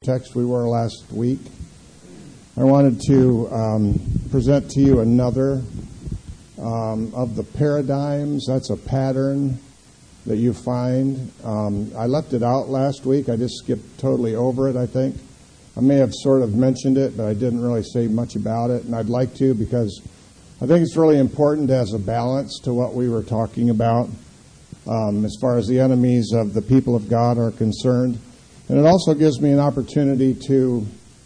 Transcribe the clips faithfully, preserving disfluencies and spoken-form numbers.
text we were last week. I wanted to um, present to you another um, of the paradigms. That's a pattern that you find. Um, I left it out last week. I just skipped totally over it, I think. I may have sort of mentioned it, but I didn't really say much about it, and I'd like to because I think it's really important as a balance to what we were talking about um, as far as the enemies of the people of God are concerned. And it also gives me an opportunity to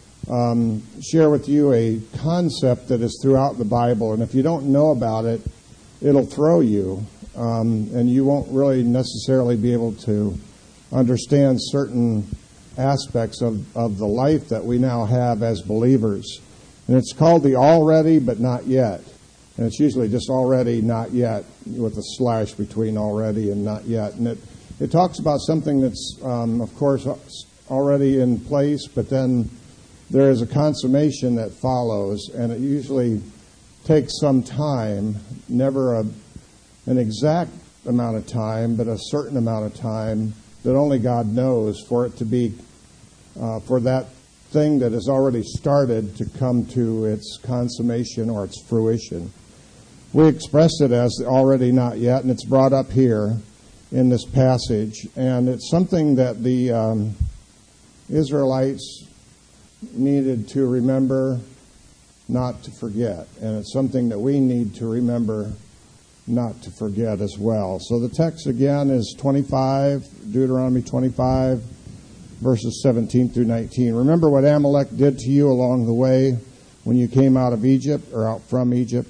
um, share with you a concept that is throughout the Bible, and if you don't know about it, it'll throw you, um, and you won't really necessarily be able to understand certain aspects of, of the life that we now have as believers. And it's called the already but not yet. And it's usually just already, not yet, with a slash between already and not yet. And it, it talks about something that's, um, of course, already in place, but then there is a consummation that follows, and it usually takes some time, never a, an exact amount of time, but a certain amount of time that only God knows for it to be, uh, for that thing that has already started to come to its consummation or its fruition. We express it as already not yet, and it's brought up here in this passage. And it's something that the um, Israelites needed to remember not to forget. And it's something that we need to remember not to forget as well. So the text again is twenty-five, Deuteronomy twenty-five, verses seventeen through nineteen. Remember what Amalek did to you along the way when you came out of Egypt, or out from Egypt.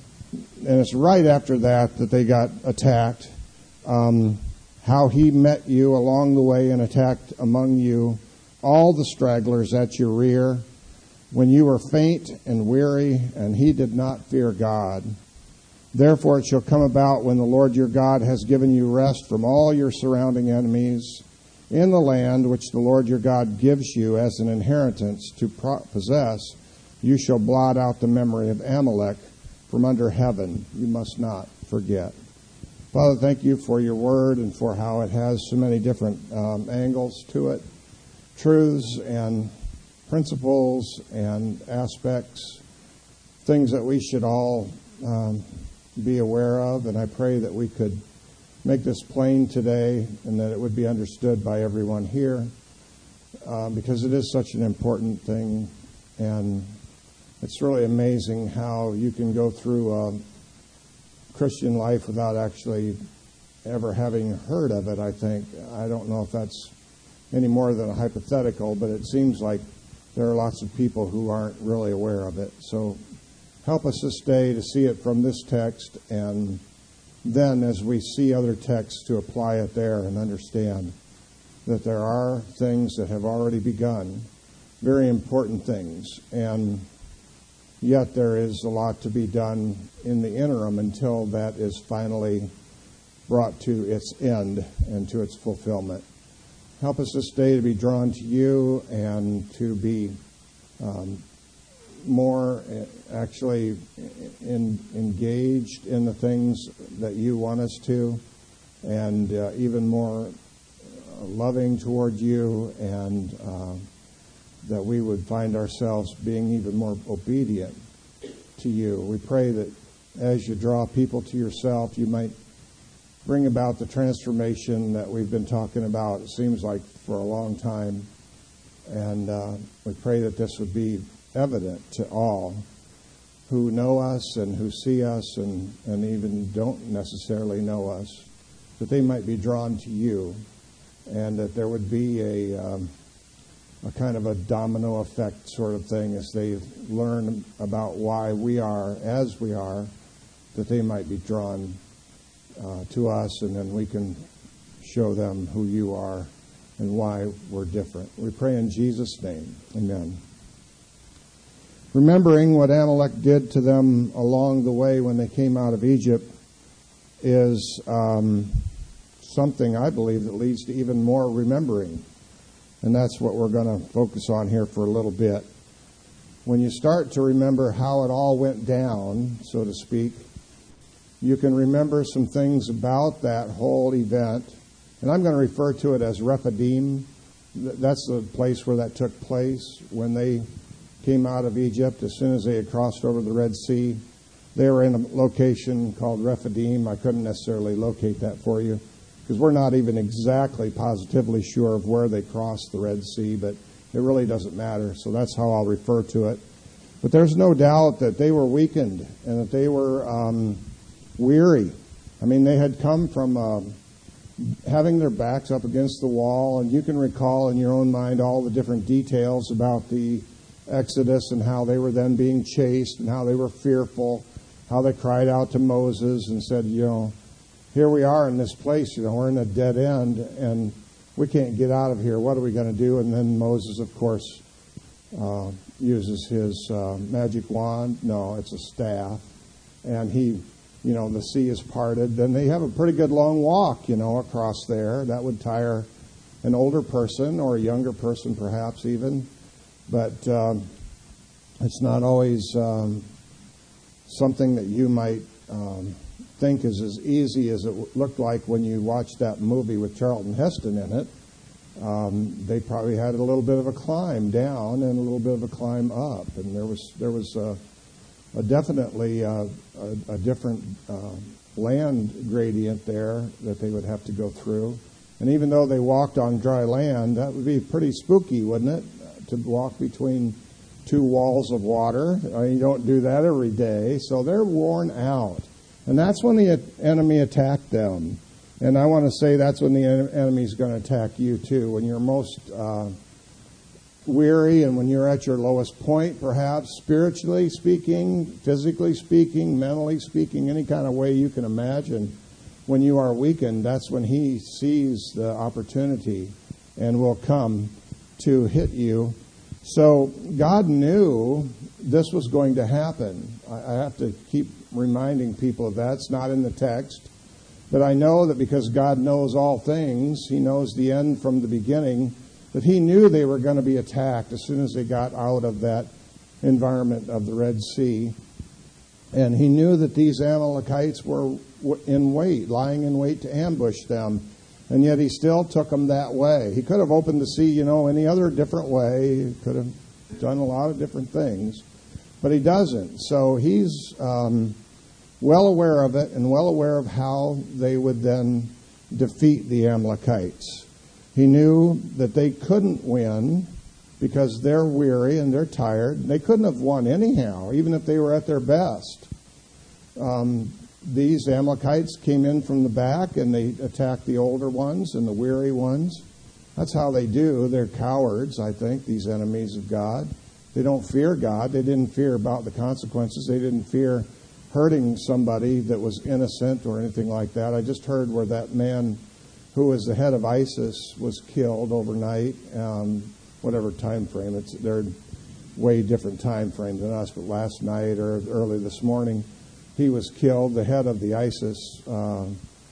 And it's right after that that they got attacked. Um, how he met you along the way and attacked among you all the stragglers at your rear, when you were faint and weary, and he did not fear God. Therefore it shall come about, when the Lord your God has given you rest from all your surrounding enemies in the land which the Lord your God gives you as an inheritance to possess, you shall blot out the memory of Amalek from under heaven. You must not forget. Father, thank you for your word and for how it has so many different um, angles to it, truths and principles and aspects, things that we should all um, be aware of, and I pray that we could make this plain today and that it would be understood by everyone here, uh, because it is such an important thing, and it's really amazing how you can go through a Christian life without actually ever having heard of it, I think. I don't know if that's any more than a hypothetical, but it seems like there are lots of people who aren't really aware of it. So help us this day to see it from this text, and then as we see other texts to apply it there and understand that there are things that have already begun, very important things, and yet there is a lot to be done in the interim until that is finally brought to its end and to its fulfillment. Help us this day to be drawn to you and to be um, more actually in, engaged in the things that you want us to, and uh, even more loving toward you, and uh, that we would find ourselves being even more obedient to you. We pray that as you draw people to yourself, you might bring about the transformation that we've been talking about, it seems like, for a long time. And uh, we pray that this would be evident to all who know us and who see us and, and even don't necessarily know us, that they might be drawn to you, and that there would be a, um, a kind of a domino effect sort of thing as they learn about why we are as we are, that they might be drawn Uh, to us, and then we can show them who you are and why we're different. We pray in Jesus' name. Amen. Remembering what Amalek did to them along the way when they came out of Egypt is um, something I believe that leads to even more remembering. And that's what we're going to focus on here for a little bit. When you start to remember how it all went down, so to speak, you can remember some things about that whole event. And I'm going to refer to it as Rephidim, that's the place where that took place. When they came out of Egypt, as soon as they had crossed over the Red Sea, they were in a location called Rephidim. I couldn't necessarily locate that for you because we're not even exactly positively sure of where they crossed the Red Sea, but it really doesn't matter. So that's how I'll refer to it. But there's no doubt that they were weakened and that they were um, weary. I mean, they had come from uh, having their backs up against the wall, and you can recall in your own mind all the different details about the Exodus and how they were then being chased and how they were fearful, how they cried out to Moses and said, you know, here we are in this place, you know, we're in a dead end and we can't get out of here. What are we going to do? And then Moses, of course, uh, uses his uh, magic wand. No, it's a staff. And he, you know, the sea is parted. Then they have a pretty good long walk, you know, across there. That would tire an older person or a younger person perhaps even. But um, it's not always um, something that you might um, think is as easy as it looked like when you watched that movie with Charlton Heston in it. Um, they probably had a little bit of a climb down and a little bit of a climb up, and there was there was a, a definitely uh, a, a different uh, land gradient there that they would have to go through. And even though they walked on dry land, that would be pretty spooky, wouldn't it, to walk between two walls of water? I mean, you don't do that every day, so they're worn out. And that's when the enemy attacked them. And I want to say that's when the enemy is going to attack you too. When you're most uh, weary and when you're at your lowest point, perhaps spiritually speaking, physically speaking, mentally speaking, any kind of way you can imagine, when you are weakened, that's when he sees the opportunity and will come to hit you. So God knew this was going to happen. I have to keep reminding people of that. It's not in the text. But I know that because God knows all things, he knows the end from the beginning, that he knew they were going to be attacked as soon as they got out of that environment of the Red Sea. And he knew that these Amalekites were in wait, lying in wait to ambush them. And yet he still took them that way. He could have opened the sea, you know, any other different way. He could have done a lot of different things. But he doesn't. So he's um, well aware of it and well aware of how they would then defeat the Amalekites. He knew that they couldn't win because they're weary and they're tired. They couldn't have won anyhow, even if they were at their best. Um, these Amalekites came in from the back and they attacked the older ones and the weary ones. That's how they do. They're cowards, I think, these enemies of God. They don't fear God. They didn't fear about the consequences. They didn't fear hurting somebody that was innocent or anything like that. I just heard where that man who was the head of ISIS was killed overnight, um, whatever time frame. It's, they're way different time frame than us, but last night or early this morning, he was killed, the head of the ISIS uh,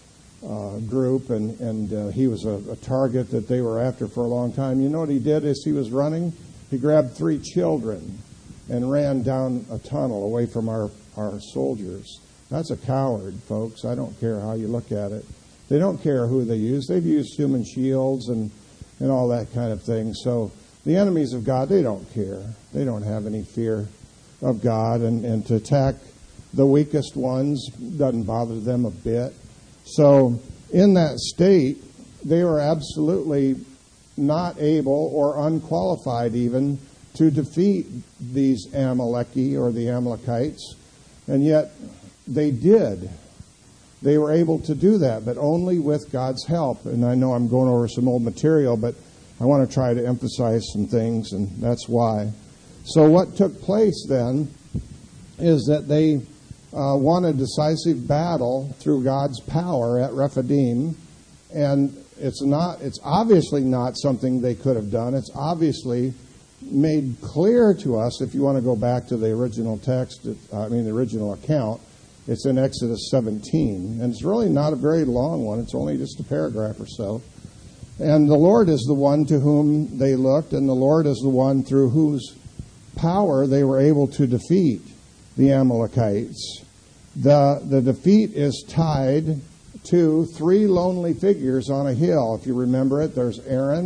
uh, group, and, and uh, he was a, a target that they were after for a long time. You know what he did as he was running? He grabbed three children and ran down a tunnel away from our, our soldiers. That's a coward, folks. I don't care how you look at it. They don't care who they use. They've used human shields and, and all that kind of thing. So the enemies of God, they don't care. They don't have any fear of God. And, and to attack the weakest ones doesn't bother them a bit. So in that state, they were absolutely not able or unqualified even to defeat these Amaleki or the Amalekites. And yet they did. They were able to do that, but only with God's help. And I know I'm going over some old material, but I want to try to emphasize some things, and that's why. So what took place then is that they uh, won a decisive battle through God's power at Rephidim, and it's not. It's obviously not something they could have done. It's obviously made clear to us, if you want to go back to the original text, I mean the original account, it's in Exodus seventeen, and it's really not a very long one. It's only just a paragraph or so. And the Lord is the one to whom they looked, and the Lord is the one through whose power they were able to defeat the Amalekites. The, the defeat is tied to three lonely figures on a hill. If you remember it, there's Aaron,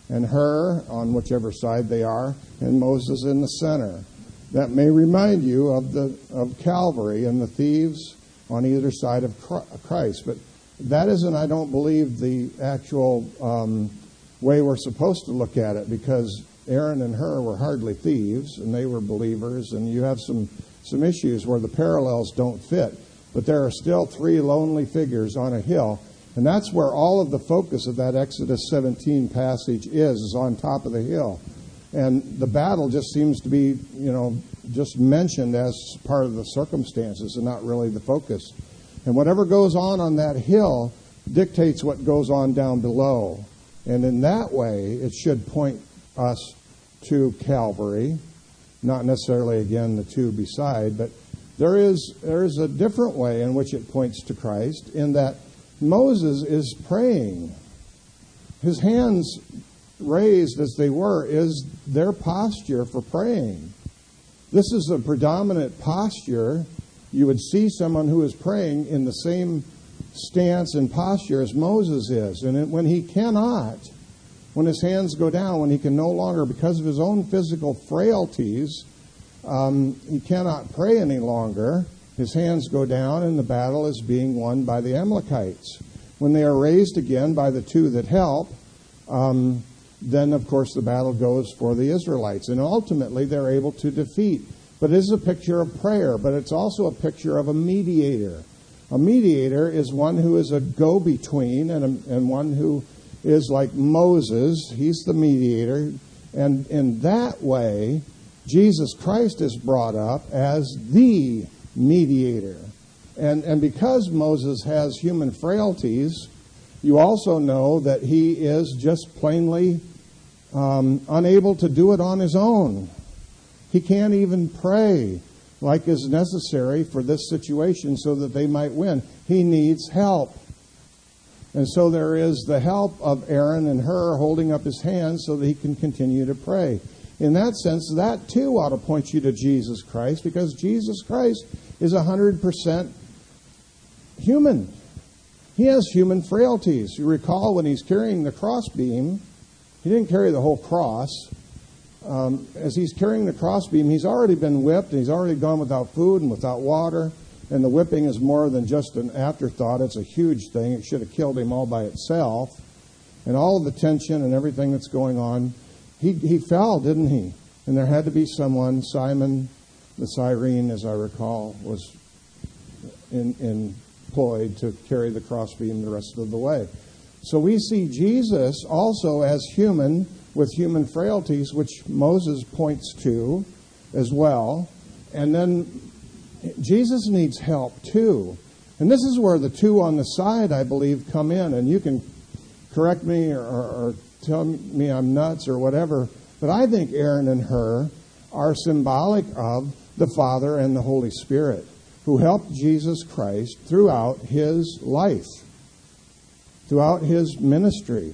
and Hur on whichever side they are, and Moses in the center. That may remind you of the of Calvary and the thieves on either side of Christ. But that isn't, I don't believe, the actual um, way we're supposed to look at it, because Aaron and Hur were hardly thieves, and they were believers, and you have some, some issues where the parallels don't fit. But there are still three lonely figures on a hill, and that's where all of the focus of that Exodus seventeen passage is, is on top of the hill. And the battle just seems to be, you know, just mentioned as part of the circumstances and not really the focus. And whatever goes on on that hill dictates what goes on down below. And in that way, it should point us to Calvary, not necessarily, again, the two beside, but there is there is a different way in which it points to Christ, in that Moses is praying. His hands raised as they were is their posture for praying. This is a predominant posture. You would see someone who is praying in the same stance and posture as Moses is. And when he cannot, when his hands go down, when he can no longer, because of his own physical frailties, um, he cannot pray any longer, his hands go down and the battle is being won by the Amalekites. When they are raised again by the two that help, um, then, of course, the battle goes for the Israelites. And ultimately, they're able to defeat. But it is a picture of prayer, but it's also a picture of a mediator. A mediator is one who is a go-between, and, a, and one who is like Moses. He's the mediator. And in that way, Jesus Christ is brought up as the mediator. And, and because Moses has human frailties, you also know that he is just plainly um, unable to do it on his own. He can't even pray like is necessary for this situation so that they might win. He needs help. And so there is the help of Aaron and Hur holding up his hands so that he can continue to pray. In that sense, that too ought to point you to Jesus Christ, because Jesus Christ is one hundred percent human. He has human frailties. You recall when he's carrying the crossbeam, he didn't carry the whole cross. Um, as he's carrying the crossbeam, he's already been whipped, and he's already gone without food and without water. And the whipping is more than just an afterthought. It's a huge thing. It should have killed him all by itself. And all of the tension and everything that's going on, he, he fell, didn't he? And there had to be someone, Simon the Cyrene, as I recall, was in... in employed to carry the crossbeam the rest of the way. So we see Jesus also as human with human frailties, which Moses points to as well. And then Jesus needs help too. And this is where the two on the side, I believe, come in. And you can correct me or, or tell me I'm nuts or whatever, but I think Aaron and Hur are symbolic of the Father and the Holy Spirit, who helped Jesus Christ throughout his life, throughout his ministry.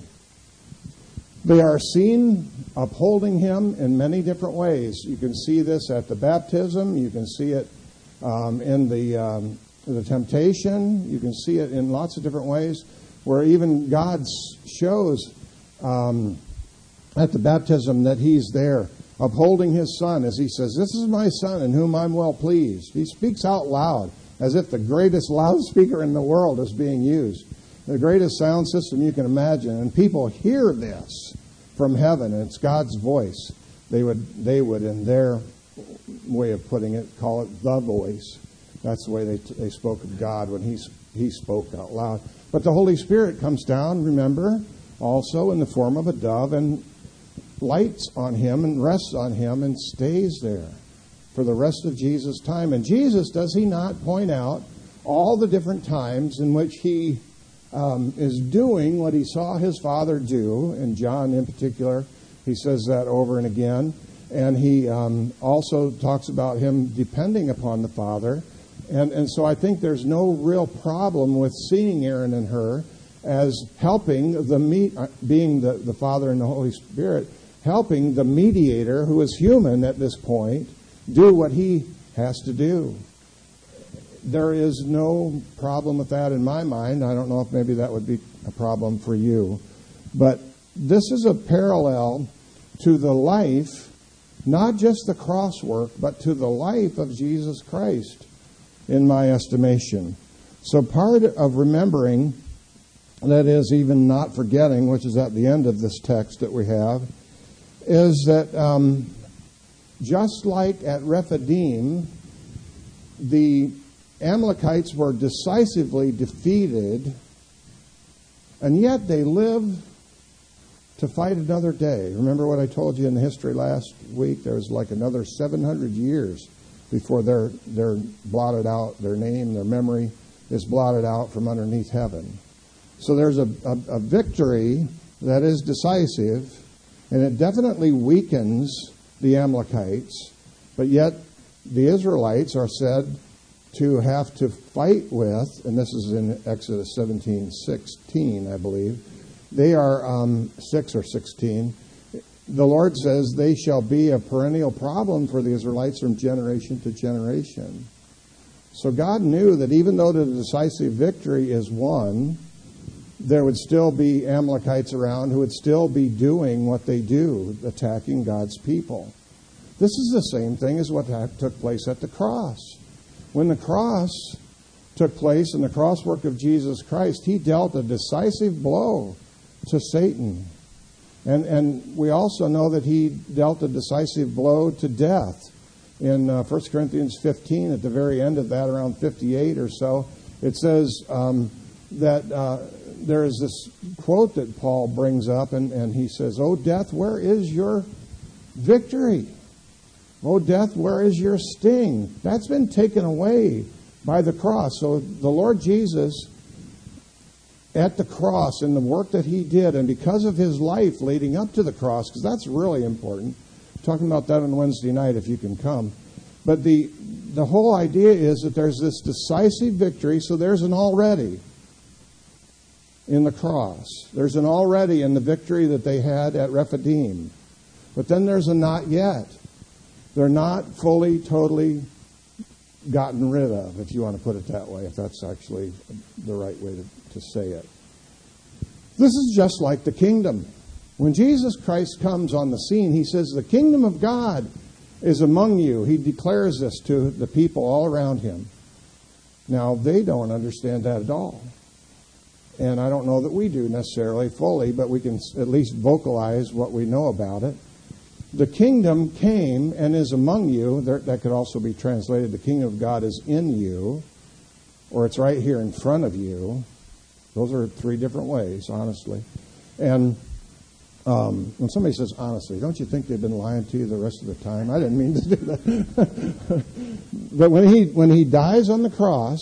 They are seen upholding him in many different ways. You can see this at the baptism. You can see it um, in the, um, the temptation. You can see it in lots of different ways, where even God shows um, at the baptism that he's there, upholding his son, as he says, "This is my son in whom I'm well pleased." He speaks out loud as if the greatest loudspeaker in the world is being used, the greatest sound system you can imagine. And people hear this from heaven, and it's God's voice. They would, they would, in their way of putting it, call it the voice. That's the way they they spoke of God when he he spoke out loud. But the Holy Spirit comes down, remember, also in the form of a dove, and lights on him and rests on him and stays there for the rest of Jesus' time. And Jesus, does he not point out all the different times in which he um, is doing what he saw his Father do? In John in particular, he says that over and again. And he um, also talks about him depending upon the Father. And, and so I think there's no real problem with seeing Aaron and Hur as helping the me- being the, the Father and the Holy Spirit, helping the mediator, who is human at this point, do what he has to do. There is no problem with that in my mind. I don't know if maybe that would be a problem for you. But this is a parallel to the life, not just the cross work, but to the life of Jesus Christ, in my estimation. So part of remembering, that is, even not forgetting, which is at the end of this text that we have, is that um, just like at Rephidim, the Amalekites were decisively defeated, and yet they live to fight another day. Remember what I told you in the history last week? There was like another seven hundred years before they're, they're blotted out, their name, their memory is blotted out from underneath heaven. So there's a, a, a victory that is decisive, and it definitely weakens the Amalekites, but yet the Israelites are said to have to fight with, and this is in Exodus seventeen sixteen, I believe. They are um, six or sixteen. The Lord says they shall be a perennial problem for the Israelites from generation to generation. So God knew that even though the decisive victory is won, there would still be Amalekites around who would still be doing what they do, attacking God's people. This is the same thing as what took place at the cross. When the cross took place in the cross work of Jesus Christ, he dealt a decisive blow to Satan. And and we also know that he dealt a decisive blow to death. In uh, First Corinthians fifteen, at the very end of that, around fifty-eight or so, it says um, that uh, there is this quote that Paul brings up, and, and he says, "O death, where is your victory? O death, where is your sting?" That's been taken away by the cross. So the Lord Jesus, at the cross, and the work that he did, and because of his life leading up to the cross, because that's really important. I'm talking about that on Wednesday night if you can come. But the the whole idea is that there's this decisive victory, so there's an already in the cross. There's an already in the victory that they had at Rephidim. But then there's a not yet. They're not fully, totally gotten rid of, if you want to put it that way, if that's actually the right way to, to say it. This is just like the kingdom. When Jesus Christ comes on the scene, he says, "The kingdom of God is among you." He declares this to the people all around him. Now, they don't understand that at all. And I don't know that we do necessarily fully, but we can at least vocalize what we know about it. The kingdom came and is among you. There, that could also be translated, the kingdom of God is in you, or it's right here in front of you. Those are three different ways, honestly. And um, when somebody says honestly, don't you think they've been lying to you the rest of the time? I didn't mean to do that. But when he when he dies on the cross,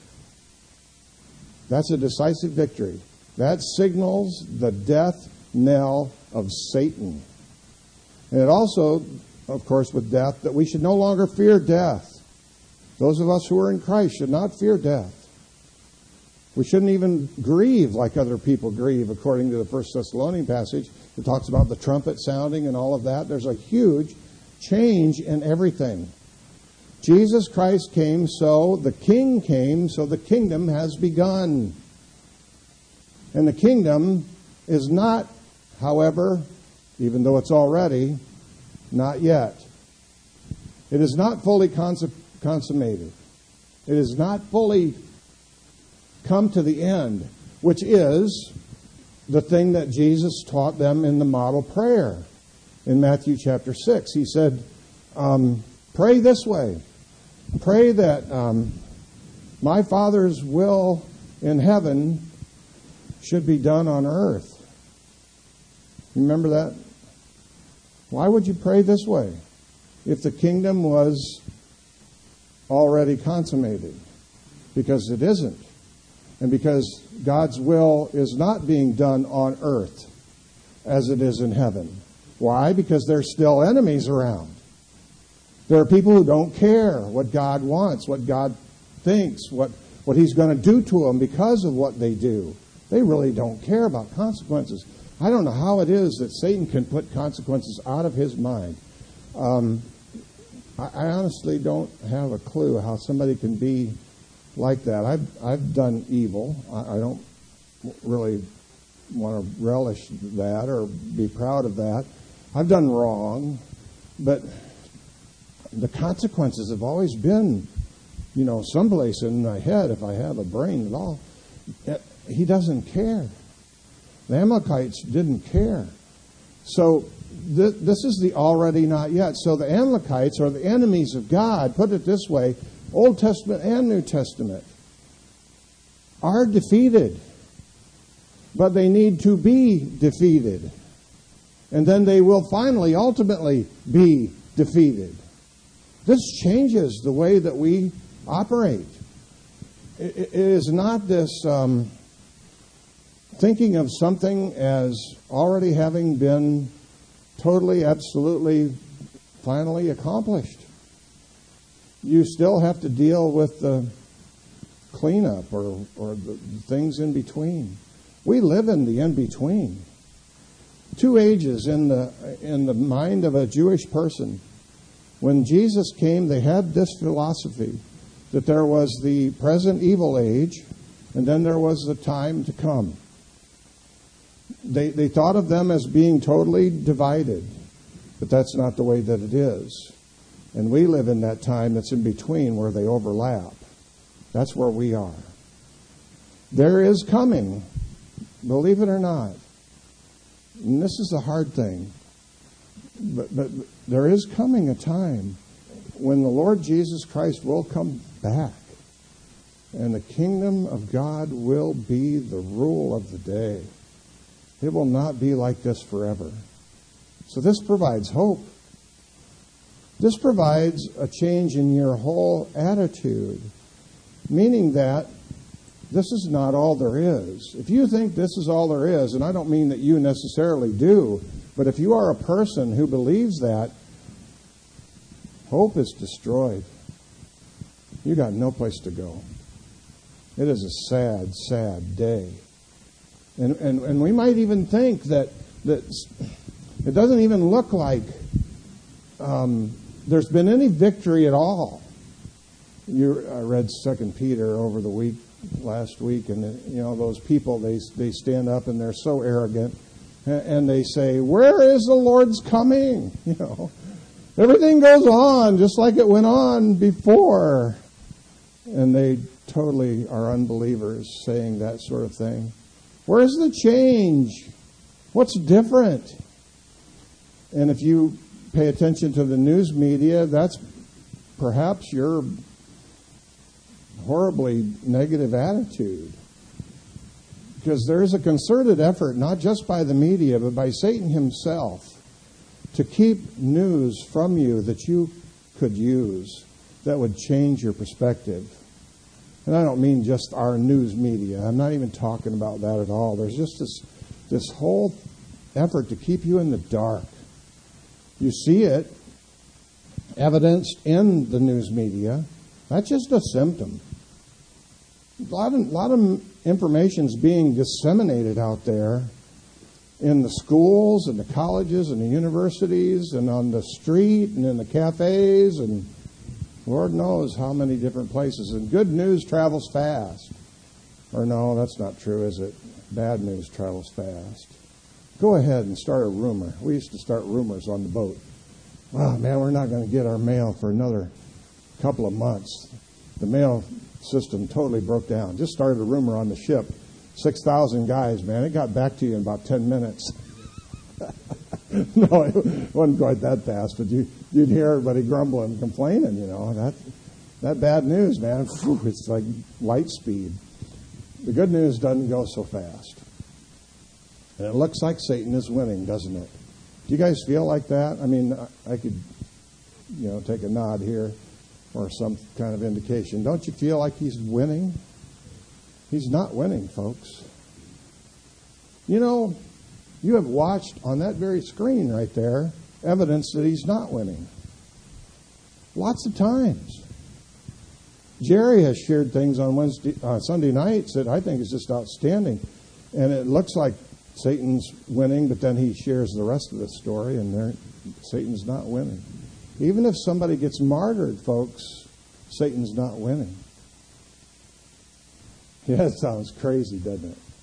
that's a decisive victory. That signals the death knell of Satan. And it also, of course, with death, that we should no longer fear death. Those of us who are in Christ should not fear death. We shouldn't even grieve like other people grieve, according to the First Thessalonians passage. It talks about the trumpet sounding and all of that. There's a huge change in everything. Jesus Christ came, so the King came, so the kingdom has begun. And the kingdom is not, however, even though it's already, not yet. It is not fully consum- consummated. It is not fully come to the end, which is the thing that Jesus taught them in the model prayer in Matthew chapter six. He said, um, pray this way. Pray that um, my Father's will in heaven should be done on earth. You remember that? Why would you pray this way if the kingdom was already consummated? Because it isn't. And because God's will is not being done on earth as it is in heaven. Why? Because there's still enemies around. There are people who don't care what God wants, what God thinks, what, what He's going to do to them because of what they do. They really don't care about consequences. I don't know how it is that Satan can put consequences out of his mind. Um, I, I honestly don't have a clue how somebody can be like that. I've I've done evil. I, I don't really want to relish that or be proud of that. I've done wrong, but the consequences have always been, you know, someplace in my head, if I have a brain at all. He doesn't care. The Amalekites didn't care. So th- this is the already not yet. So the Amalekites are the enemies of God, put it this way, Old Testament and New Testament, are defeated. But they need to be defeated. And then they will finally, ultimately, be defeated. This changes the way that we operate. It, it is not this um, thinking of something as already having been totally, absolutely, finally accomplished. You still have to deal with the cleanup or, or the things in between. We live in the in-between. Two ages in the in the mind of a Jewish person. When Jesus came, they had this philosophy that there was the present evil age, and then there was the time to come. They they thought of them as being totally divided, but that's not the way that it is. And we live in that time that's in between where they overlap. That's where we are. There is coming, believe it or not, and this is a hard thing, but, but there is coming a time when the Lord Jesus Christ will come back, and the kingdom of God will be the rule of the day. It will not be like this forever. So this provides hope. This provides a change in your whole attitude, meaning that this is not all there is. If you think this is all there is, and I don't mean that you necessarily do, but if you are a person who believes that, hope is destroyed. You got no place to go. It is a sad, sad day. And and, and we might even think that, that it doesn't even look like um, there's been any victory at all. You, I read Second Peter over the week, last week, and you know those people, they they stand up and they're so arrogant, and they say, "Where is the Lord's coming?" You know, everything goes on just like it went on before, and they totally are unbelievers saying that sort of thing. Where's the change? What's different? And if you pay attention to the news media, that's perhaps your horribly negative attitude. Because there is a concerted effort, not just by the media, but by Satan himself, to keep news from you that you could use that would change your perspective. And I don't mean just our news media. I'm not even talking about that at all. There's just this, this whole effort to keep you in the dark. You see it evidenced in the news media. That's just a symptom. A lot of, lot of information is being disseminated out there in the schools and the colleges and the universities and on the street and in the cafes and Lord knows how many different places. And good news travels fast. Or no, that's not true, is it? Bad news travels fast. Go ahead and start a rumor. We used to start rumors on the boat. Wow, man, we're not going to get our mail for another couple of months. The mail system totally broke down. Just started a rumor on the ship. six thousand guys, man. It got back to you in about ten minutes. No, it wasn't quite that fast, but you, you'd hear everybody grumbling and complaining, you know. That that bad news, man, whew, it's like light speed. The good news doesn't go so fast. And it looks like Satan is winning, doesn't it? Do you guys feel like that? I mean, I could, you know, take a nod here or some kind of indication. Don't you feel like he's winning? He's not winning, folks. You know, you have watched on that very screen right there evidence that he's not winning. Lots of times. Jerry has shared things on Wednesday, uh, Sunday nights that I think is just outstanding. And it looks like Satan's winning, but then he shares the rest of the story, and there, Satan's not winning. Even if somebody gets martyred, folks, Satan's not winning. Yeah, that sounds crazy, doesn't it?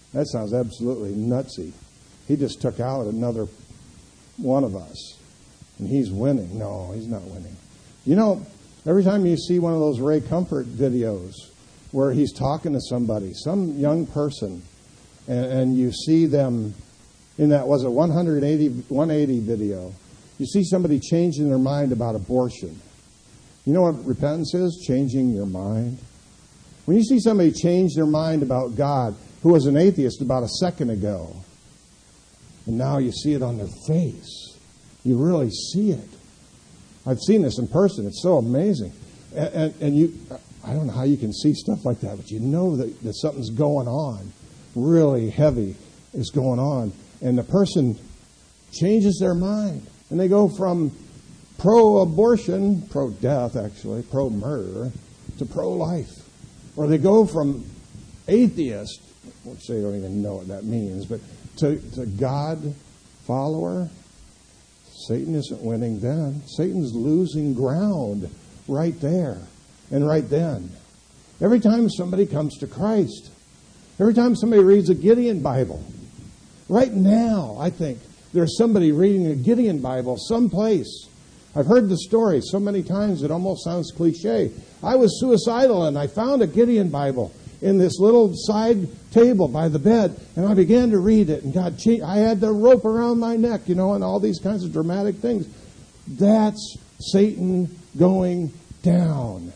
That sounds absolutely nutsy. He just took out another one of us, and he's winning. No, he's not winning. You know, every time you see one of those Ray Comfort videos where he's talking to somebody, some young person, and, and you see them in that, was it one eighty, one eighty video, you see somebody changing their mind about abortion. You know what repentance is? Changing your mind. When you see somebody change their mind about God, who was an atheist about a second ago, and now you see it on their face. You really see it. I've seen this in person. It's so amazing. And, and, and you, I don't know how you can see stuff like that, but you know that, that something's going on. Really heavy is going on. And the person changes their mind. And they go from pro-abortion, pro-death actually, pro-murder, to pro-life. Or they go from atheist, which they don't even know what that means, but to, to God follower. Satan isn't winning then. Satan's losing ground right there and right then. Every time somebody comes to Christ, every time somebody reads a Gideon Bible, right now, I think, there's somebody reading a Gideon Bible someplace. I've heard the story so many times it almost sounds cliche. I was suicidal and I found a Gideon Bible in this little side table by the bed, and I began to read it, and God changed. I had the rope around my neck, you know, and all these kinds of dramatic things. That's Satan going down.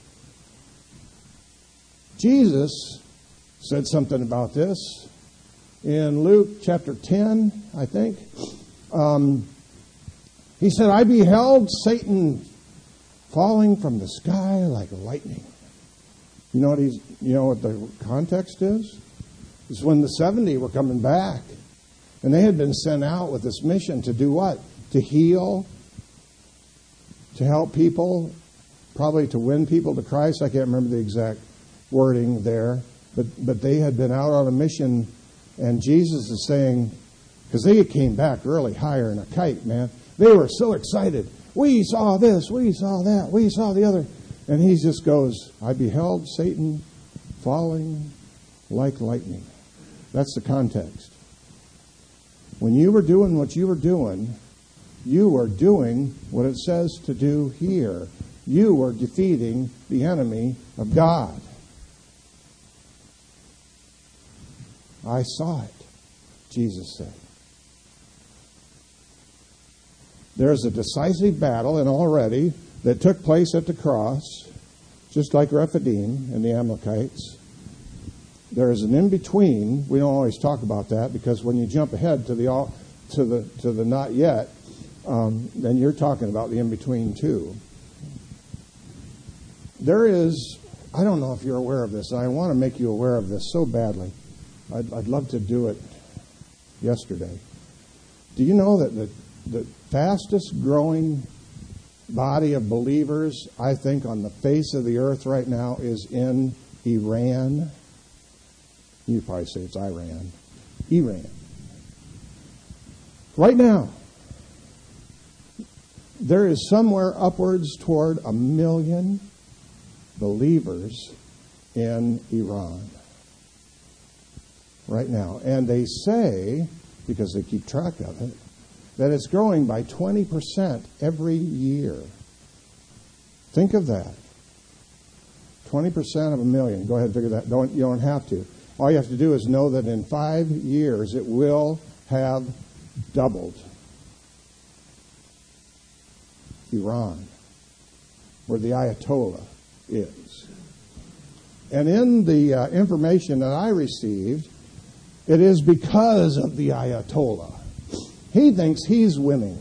Jesus said something about this in Luke chapter ten, I think. Um, he said, I beheld Satan falling from the sky like lightning. You know what he's, you know what the context is? It's when the seventy were coming back. And they had been sent out with this mission to do what? To heal, to help people, probably to win people to Christ. I can't remember the exact wording there. But but they had been out on a mission, and Jesus is saying, because they came back really higher in a kite, man. They were so excited. We saw this, we saw that, we saw the other. And he just goes, I beheld Satan falling like lightning. That's the context. When you were doing what you were doing, you were doing what it says to do here. You were defeating the enemy of God. I saw it, Jesus said. There's a decisive battle, and already, that took place at the cross, just like Rephidim and the Amalekites. There is an in-between. We don't always talk about that, because when you jump ahead to the all, to the to the not yet, um, then you're talking about the in-between too. There is, I don't know if you're aware of this, and I want to make you aware of this so badly. I'd, I'd love to do it yesterday. Do you know that the, the fastest growing body of believers, I think, on the face of the earth right now is in Iran? You probably say it's Iran. Iran. Right now, there is somewhere upwards toward a million believers in Iran. Right now. And they say, because they keep track of it, that it's growing by twenty percent every year. Think of that. twenty percent of a million. Go ahead and figure that. Don't, you don't have to. All you have to do is know that in five years it will have doubled. Iran, where the Ayatollah is. And in the uh, information that I received, it is because of the Ayatollah. He thinks he's winning.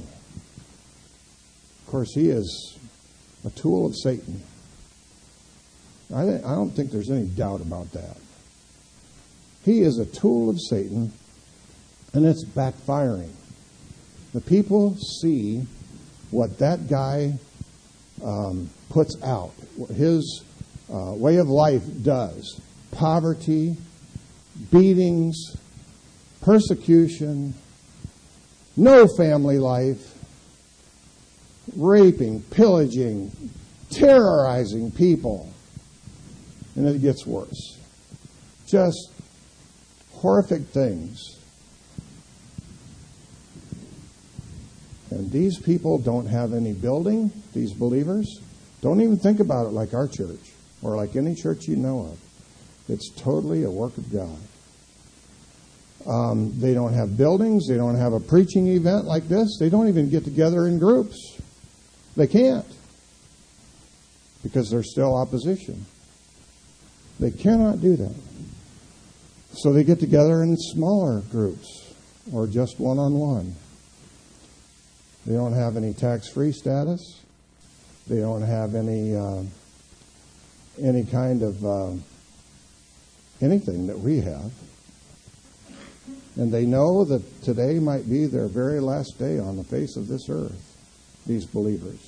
Of course, he is a tool of Satan. I, th- I don't think there's any doubt about that. He is a tool of Satan, and it's backfiring. The people see what that guy um, puts out, what his uh, way of life does. Poverty, beatings, persecution, no family life, raping, pillaging, terrorizing people. And it gets worse. Just horrific things. And these people don't have any building, these believers. Don't even think about it like our church or like any church you know of. It's totally a work of God. Um, they don't have buildings. They don't have a preaching event like this. They don't even get together in groups. They can't because there's still opposition. They cannot do that. So they get together in smaller groups or just one-on-one. They don't have any tax-free status. They don't have any uh, any kind of uh, anything that we have. And they know that today might be their very last day on the face of this earth, these believers.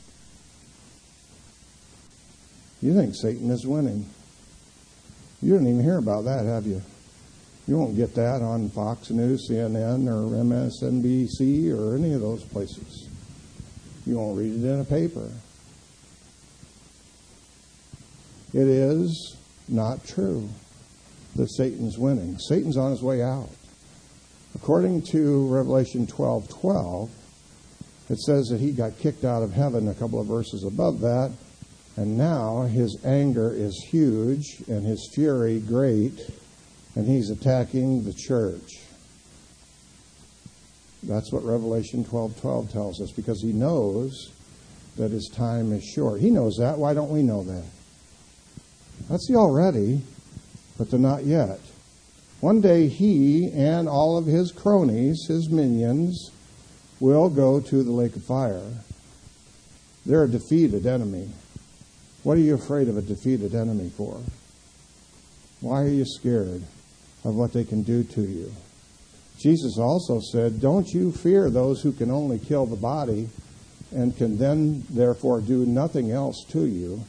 You think Satan is winning. You didn't even hear about that, have you? You won't get that on Fox News, C N N, or M S N B C, or any of those places. You won't read it in a paper. It is not true that Satan's winning. Satan's on his way out. According to Revelation twelve twelve, it says that he got kicked out of heaven a couple of verses above that, and now his anger is huge and his fury great, and he's attacking the church. That's what Revelation twelve twelve tells us, because he knows that his time is short. He knows that. Why don't we know that? That's the already, but the not yet. One day he and all of his cronies, his minions, will go to the lake of fire. They're a defeated enemy. What are you afraid of a defeated enemy for? Why are you scared of what they can do to you? Jesus also said, don't you fear those who can only kill the body and can then therefore do nothing else to you.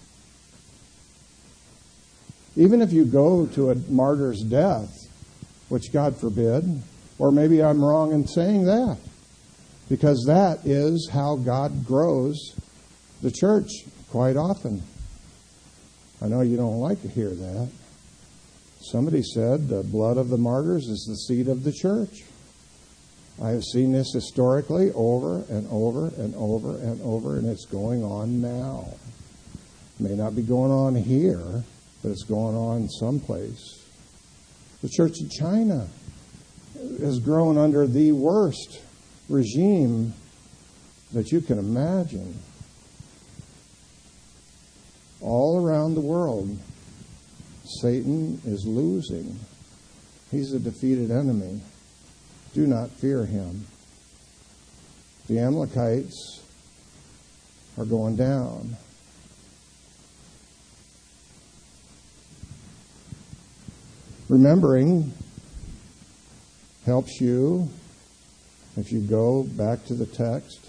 Even if you go to a martyr's death, which God forbid, or maybe I'm wrong in saying that, because that is how God grows the church quite often. I know you don't like to hear that. Somebody said the blood of the martyrs is the seed of the church. I have seen this historically over and over and over and over, and it's going on now. It may not be going on here, but it's going on someplace. The church in China has grown under the worst regime that you can imagine. All around the world, Satan is losing. He's a defeated enemy. Do not fear him. The Amalekites are going down. Remembering helps you if you go back to the text,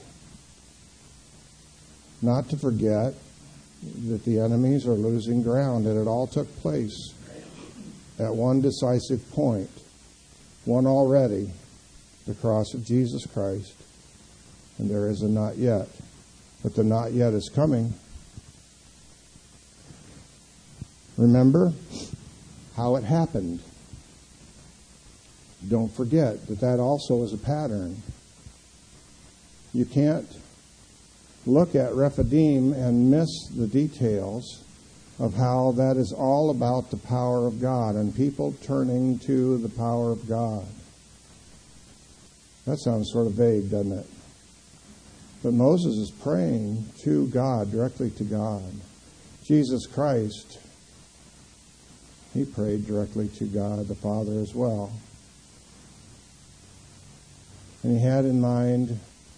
not to forget that the enemies are losing ground, and it all took place at one decisive point, one already, the cross of Jesus Christ, and there is a not yet, but the not yet is coming. Remember how it happened. Don't forget that that also is a pattern. You can't look at Rephidim and miss the details of how that is all about the power of God and people turning to the power of God. That sounds sort of vague, doesn't it? But Moses is praying to God, directly to God. Jesus Christ, he prayed directly to God the Father as well. And he had in mind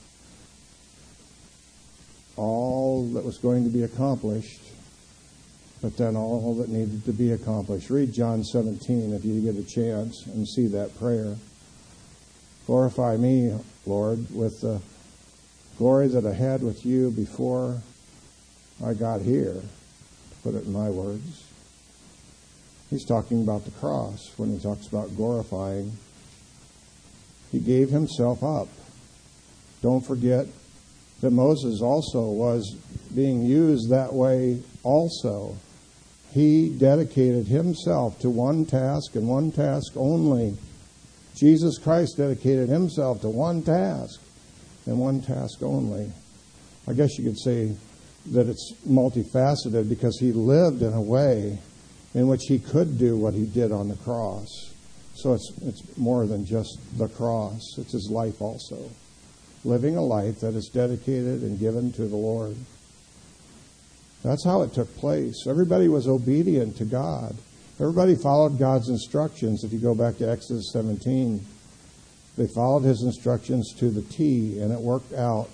all that was going to be accomplished, but then all that needed to be accomplished. Read John seventeen if you get a chance and see that prayer. Glorify me, Lord, with the glory that I had with you before I got here, to put it in my words. He's talking about the cross when he talks about glorifying. He gave himself up. Don't forget that Moses also was being used that way also. He dedicated himself to one task and one task only. Jesus Christ dedicated himself to one task and one task only. I guess you could say that it's multifaceted because he lived in a way in which he could do what he did on the cross. So it's it's more than just the cross. It's his life also. Living a life that is dedicated and given to the Lord. That's how it took place. Everybody was obedient to God. Everybody followed God's instructions. If you go back to Exodus seventeen, they followed his instructions to the T, and it worked out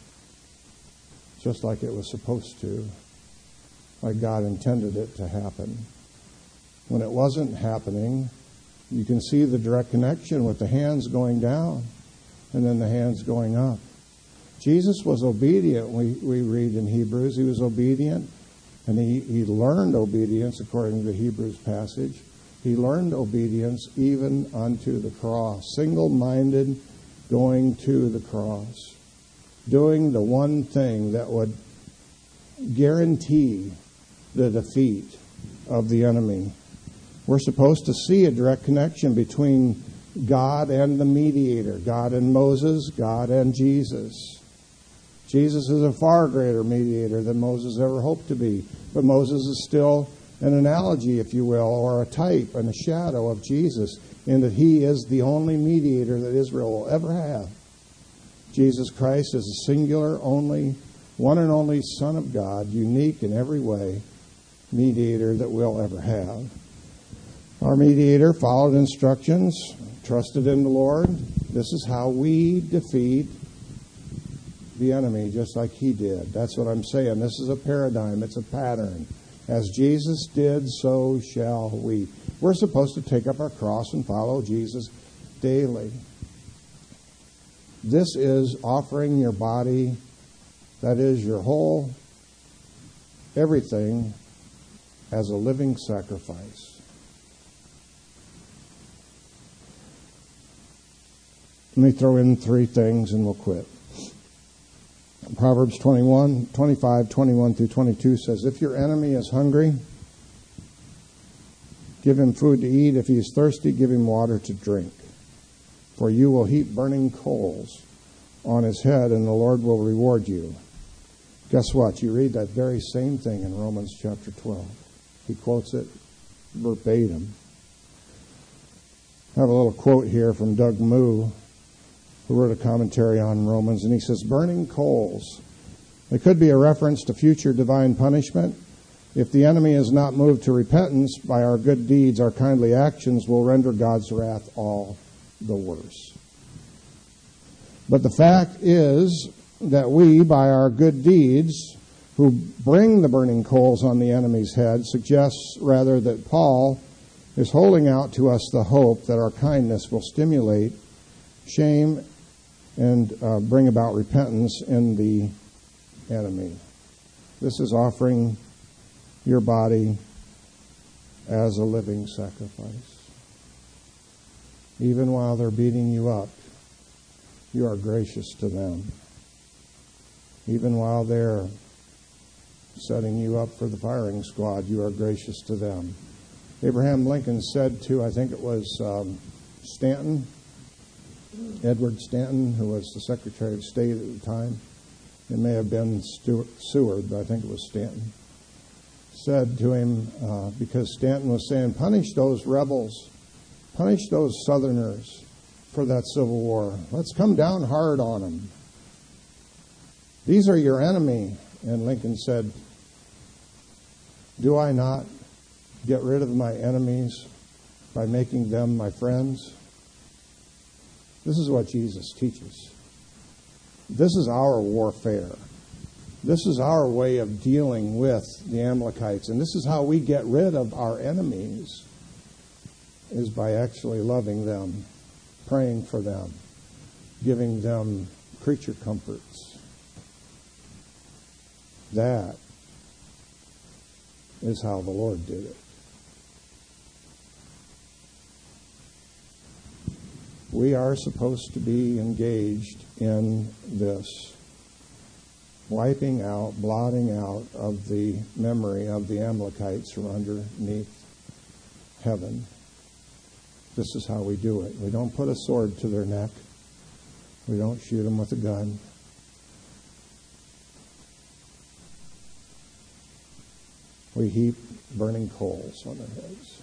just like it was supposed to, like God intended it to happen. When it wasn't happening, you can see the direct connection with the hands going down and then the hands going up. Jesus was obedient, we, we read in Hebrews. He was obedient, and he, he learned obedience according to the Hebrews passage. He learned obedience even unto the cross, single-minded, going to the cross, doing the one thing that would guarantee the defeat of the enemy. We're supposed to see a direct connection between God and the mediator, God and Moses, God and Jesus. Jesus is a far greater mediator than Moses ever hoped to be. But Moses is still an analogy, if you will, or a type and a shadow of Jesus, in that he is the only mediator that Israel will ever have. Jesus Christ is a singular, only, one and only Son of God, unique in every way, mediator that we'll ever have. Our mediator followed instructions, trusted in the Lord. This is how we defeat the enemy, just like he did. That's what I'm saying. This is a paradigm. It's a pattern. As Jesus did, so shall we. We're supposed to take up our cross and follow Jesus daily. This is offering your body, that is your whole everything, as a living sacrifice. Let me throw in three things and we'll quit. Proverbs twenty-one, twenty-five, twenty-one through twenty-two says, if your enemy is hungry, give him food to eat. If he is thirsty, give him water to drink. For you will heap burning coals on his head, and the Lord will reward you. Guess what? You read that very same thing in Romans chapter twelve. He quotes it verbatim. I have a little quote here from Doug Moo, who wrote a commentary on Romans, and he says, burning coals. It could be a reference to future divine punishment. If the enemy is not moved to repentance by our good deeds, our kindly actions will render God's wrath all the worse. But the fact is that we, by our good deeds, who bring the burning coals on the enemy's head, suggests rather that Paul is holding out to us the hope that our kindness will stimulate shame and uh, bring about repentance in the enemy. This is offering your body as a living sacrifice. Even while they're beating you up, you are gracious to them. Even while they're setting you up for the firing squad, you are gracious to them. Abraham Lincoln said to, I think it was um, Stanton, Edward Stanton, who was the Secretary of State at the time. It may have been Stuart, Seward, but I think it was Stanton. Said to him, uh, because Stanton was saying, punish those rebels, punish those Southerners for that Civil War. Let's come down hard on them. These are your enemy. And Lincoln said, do I not get rid of my enemies by making them my friends? This is what Jesus teaches. This is our warfare. This is our way of dealing with the Amalekites. And this is how we get rid of our enemies, is by actually loving them, praying for them, giving them creature comforts. That is how the Lord did it. We are supposed to be engaged in this. wiping out, blotting out of the memory of the Amalekites from underneath heaven. This is how we do it. We don't put a sword to their neck. We don't shoot them with a gun. We heap burning coals on their heads.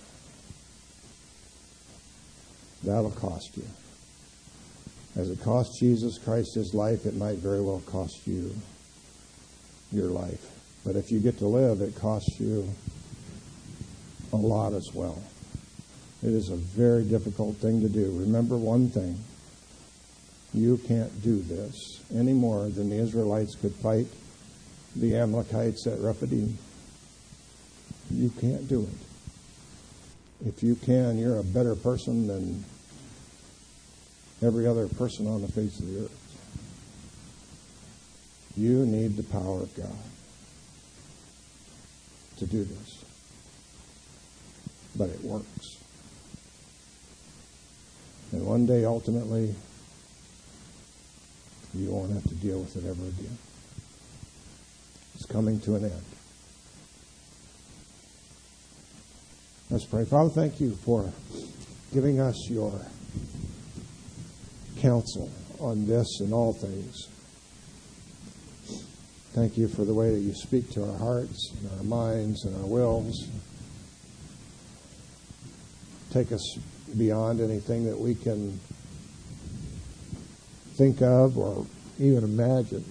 That'll cost you. As it cost Jesus Christ his life, it might very well cost you your life. But if you get to live, it costs you a lot as well. It is a very difficult thing to do. Remember one thing. You can't do this any more than the Israelites could fight the Amalekites at Rephidim. You can't do it. If you can, you're a better person than every other person on the face of the earth. You need the power of God to do this. But it works. And one day, ultimately, you won't have to deal with it ever again. It's coming to an end. Let's pray. Father, thank you for giving us your counsel on this and all things. Thank you for the way that you speak to our hearts and our minds and our wills. Take us beyond anything that we can think of or even imagine.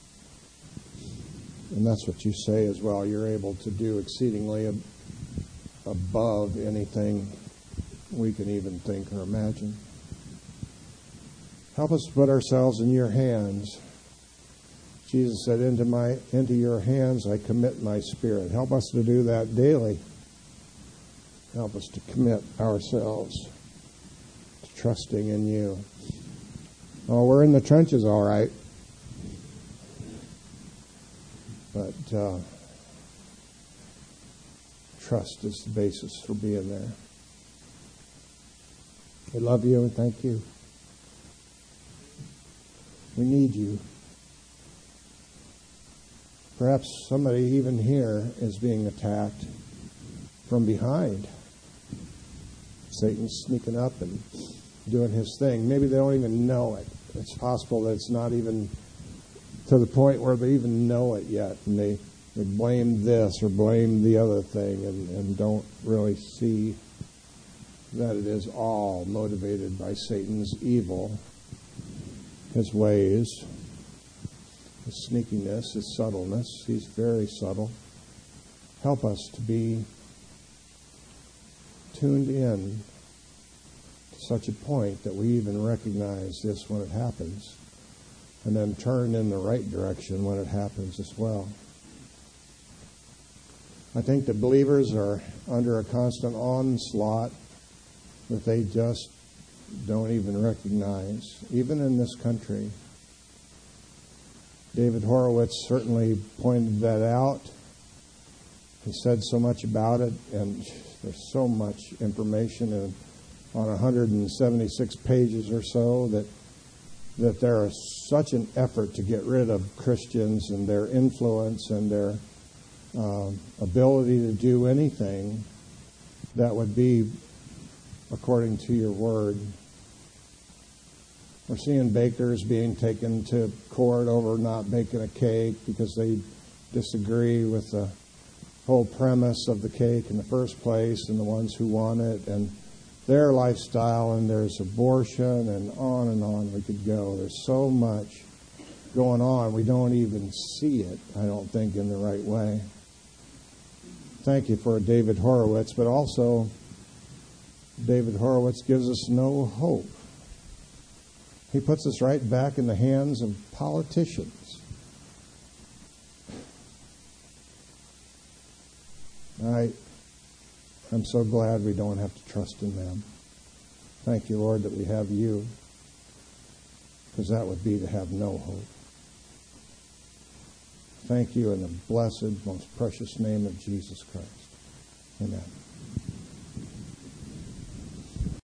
And that's what you say as well. You're able to do exceedingly ab- above anything we can even think or imagine. Help us to put ourselves in your hands. Jesus said, into my into your hands I commit my spirit. Help us to do that daily. Help us to commit ourselves to trusting in you. Oh, we're in the trenches, all right. But uh, trust is the basis for being there. We love you and thank you. We need you. Perhaps somebody even here is being attacked from behind. Satan's sneaking up and doing his thing. Maybe they don't even know it. It's possible that it's not even to the point where they even know it yet. And they, they blame this or blame the other thing and, and don't really see that it is all motivated by Satan's evil, his ways, his sneakiness, his subtleness. He's very subtle. Help us to be tuned in to such a point that we even recognize this when it happens and then turn in the right direction when it happens as well. I think that believers are under a constant onslaught that they just don't even recognize, even in this country. David Horowitz certainly pointed that out. He said so much about it, and there's so much information in, on one hundred seventy-six pages or so that that there is such an effort to get rid of Christians and their influence and their um, ability to do anything that would be according to your word. We're seeing bakers being taken to court over not baking a cake because they disagree with the whole premise of the cake in the first place and the ones who want it and their lifestyle, and there's abortion and on and on we could go. There's so much going on. We don't even see it, I don't think, in the right way. Thank you for David Horowitz, but also David Horowitz gives us no hope. He puts us right back in the hands of politicians. I, I'm so glad we don't have to trust in them. Thank you, Lord, that we have you, because that would be to have no hope. Thank you in the blessed, most precious name of Jesus Christ. Amen.